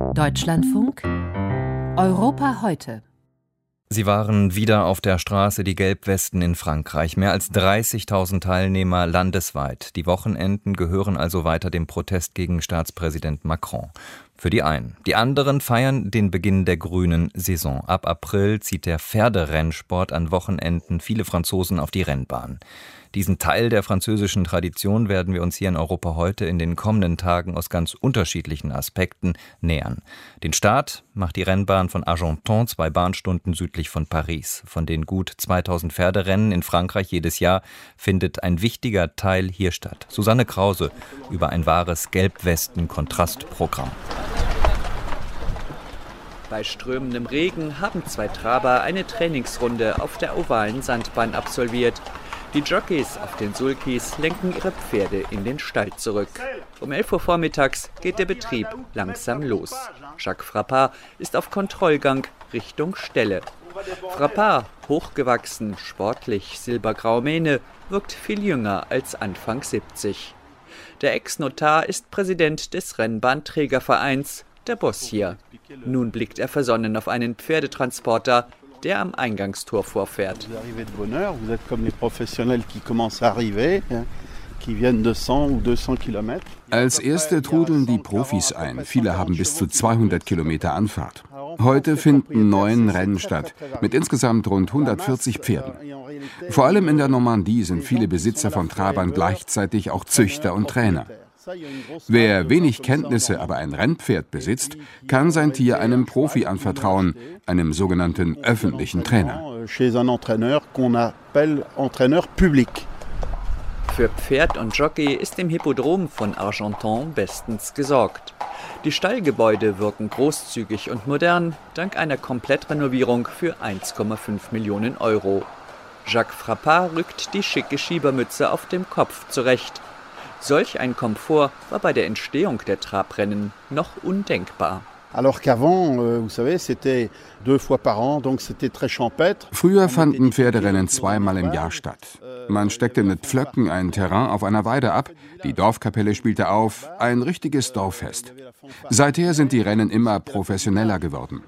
Deutschlandfunk Europa heute. Sie waren wieder auf der Straße, die Gelbwesten in Frankreich. Mehr als 30.000 Teilnehmer landesweit. Die Wochenenden gehören also weiter dem Protest gegen Staatspräsident Macron. Für die einen. Die anderen feiern den Beginn der grünen Saison. Ab April zieht der Pferderennsport an Wochenenden viele Franzosen auf die Rennbahn. Diesen Teil der französischen Tradition werden wir uns hier in Europa heute in den kommenden Tagen aus ganz unterschiedlichen Aspekten nähern. Den Start macht die Rennbahn von Argenton, 2 Bahnstunden südlich von Paris. Von den gut 2000 Pferderennen in Frankreich jedes Jahr findet ein wichtiger Teil hier statt. Susanne Krause über ein wahres Gelbwesten-Kontrastprogramm. Bei strömendem Regen haben 2 Traber eine Trainingsrunde auf der ovalen Sandbahn absolviert. Die Jockeys auf den Sulkys lenken ihre Pferde in den Stall zurück. Um 11 Uhr vormittags geht der Betrieb langsam los. Jacques Frappard ist auf Kontrollgang Richtung Ställe. Frappard, hochgewachsen, sportlich, silbergraue Mähne, wirkt viel jünger als Anfang 70. Der Ex-Notar ist Präsident des Rennbahnträgervereins, der Boss hier. Nun blickt er versonnen auf einen Pferdetransporter, der am Eingangstor vorfährt. Als erste trudeln die Profis ein. Viele haben bis zu 200 Kilometer Anfahrt. Heute finden 9 Rennen statt, mit insgesamt rund 140 Pferden. Vor allem in der Normandie sind viele Besitzer von Trabern gleichzeitig auch Züchter und Trainer. Wer wenig Kenntnisse, aber ein Rennpferd besitzt, kann sein Tier einem Profi anvertrauen, einem sogenannten öffentlichen Trainer. Für Pferd und Jockey ist im Hippodrom von Argenton bestens gesorgt. Die Stallgebäude wirken großzügig und modern, dank einer Komplettrenovierung für 1,5 Millionen Euro. Jacques Frappard rückt die schicke Schiebermütze auf dem Kopf zurecht. Solch ein Komfort war bei der Entstehung der Trabrennen noch undenkbar. Früher fanden Pferderennen 2-mal im Jahr statt. Man steckte mit Pflöcken ein Terrain auf einer Weide ab, die Dorfkapelle spielte auf, ein richtiges Dorffest. Seither sind die Rennen immer professioneller geworden.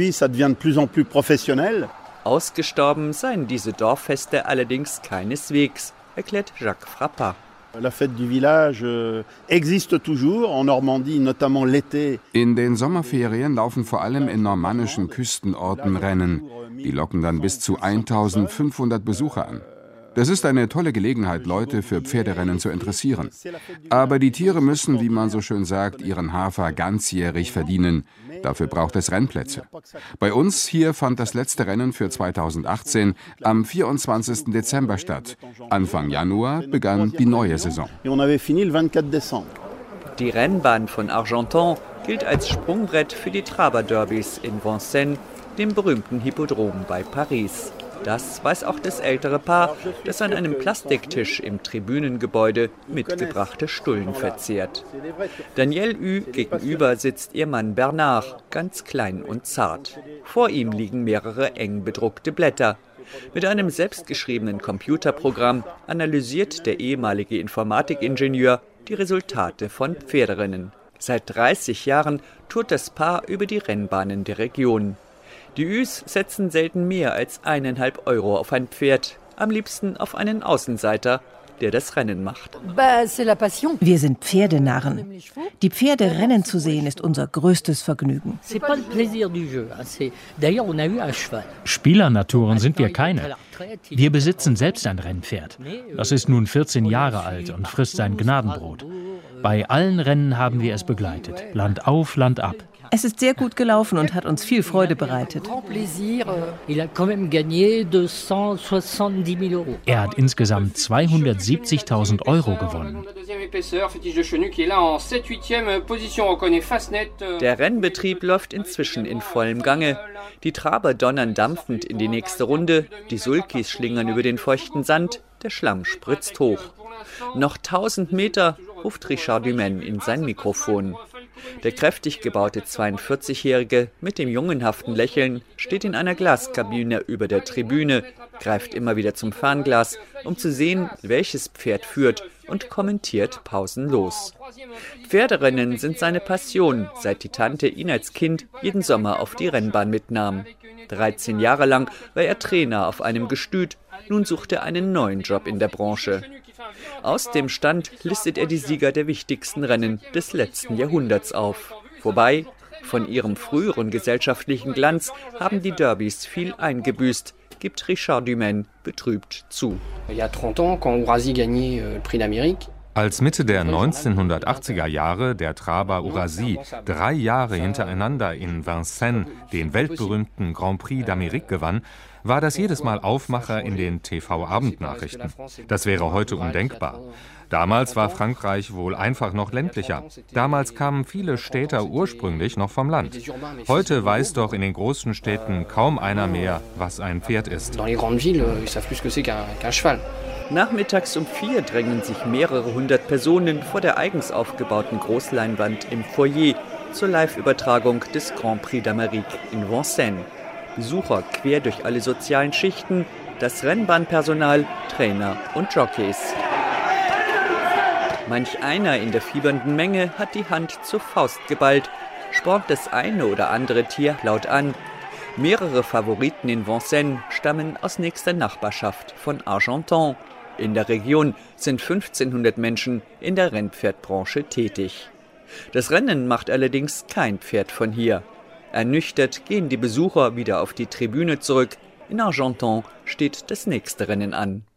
Ausgestorben seien diese Dorffeste allerdings keineswegs, erklärt Jacques Frappard. In den Sommerferien laufen vor allem in normannischen Küstenorten Rennen. Die locken dann bis zu 1500 Besucher an. Das ist eine tolle Gelegenheit, Leute für Pferderennen zu interessieren. Aber die Tiere müssen, wie man so schön sagt, ihren Hafer ganzjährig verdienen. Dafür braucht es Rennplätze. Bei uns hier fand das letzte Rennen für 2018 am 24. Dezember statt. Anfang Januar begann die neue Saison. Die Rennbahn von Argenton gilt als Sprungbrett für die Traberderbys in Vincennes, dem berühmten Hippodrom bei Paris. Das weiß auch das ältere Paar, das an einem Plastiktisch im Tribünengebäude mitgebrachte Stullen verzehrt. Danielle Hu gegenüber sitzt ihr Mann Bernard, ganz klein und zart. Vor ihm liegen mehrere eng bedruckte Blätter. Mit einem selbstgeschriebenen Computerprogramm analysiert der ehemalige Informatikingenieur die Resultate von Pferderennen. Seit 30 Jahren tourt das Paar über die Rennbahnen der Region. Die Hus setzen selten mehr als 1,5 Euro auf ein Pferd, am liebsten auf einen Außenseiter, der das Rennen macht. Wir sind Pferdenarren. Die Pferde rennen zu sehen ist unser größtes Vergnügen. Spielernaturen sind wir keine. Wir besitzen selbst ein Rennpferd. Das ist nun 14 Jahre alt und frisst sein Gnadenbrot. Bei allen Rennen haben wir es begleitet, Land auf, Land ab. Es ist sehr gut gelaufen und hat uns viel Freude bereitet. Er hat insgesamt 270.000 Euro gewonnen. Der Rennbetrieb läuft inzwischen in vollem Gange. Die Traber donnern dampfend in die nächste Runde, die Sulkys schlingern über den feuchten Sand, der Schlamm spritzt hoch. Noch 1000 Meter, ruft Richard Dumaine in sein Mikrofon. Der kräftig gebaute 42-Jährige mit dem jungenhaften Lächeln steht in einer Glaskabine über der Tribüne, greift immer wieder zum Fernglas, um zu sehen, welches Pferd führt, und kommentiert pausenlos. Pferderennen sind seine Passion, seit die Tante ihn als Kind jeden Sommer auf die Rennbahn mitnahm. 13 Jahre lang war er Trainer auf einem Gestüt, nun sucht er einen neuen Job in der Branche. Aus dem Stand listet er die Sieger der wichtigsten Rennen des letzten Jahrhunderts auf. Wobei, von ihrem früheren gesellschaftlichen Glanz haben die Derbys viel eingebüßt, gibt Richard Dumaine betrübt zu. Als Mitte der 1980er Jahre der Traber Ourasi 3 Jahre hintereinander in Vincennes den weltberühmten Grand Prix d'Amérique gewann, war das jedes Mal Aufmacher in den TV-Abendnachrichten. Das wäre heute undenkbar. Damals war Frankreich wohl einfach noch ländlicher. Damals kamen viele Städter ursprünglich noch vom Land. Heute weiß doch in den großen Städten kaum einer mehr, was ein Pferd ist. Nachmittags um 4 drängen sich mehrere hundert Personen vor der eigens aufgebauten Großleinwand im Foyer zur Live-Übertragung des Grand Prix d'Amérique in Vincennes. Besucher quer durch alle sozialen Schichten, das Rennbahnpersonal, Trainer und Jockeys. Manch einer in der fiebernden Menge hat die Hand zur Faust geballt, spornt das eine oder andere Tier laut an. Mehrere Favoriten in Vincennes stammen aus nächster Nachbarschaft von Argenton. In der Region sind 1500 Menschen in der Rennpferdbranche tätig. Das Rennen macht allerdings kein Pferd von hier. Ernüchtert gehen die Besucher wieder auf die Tribüne zurück. In Argenton steht das nächste Rennen an.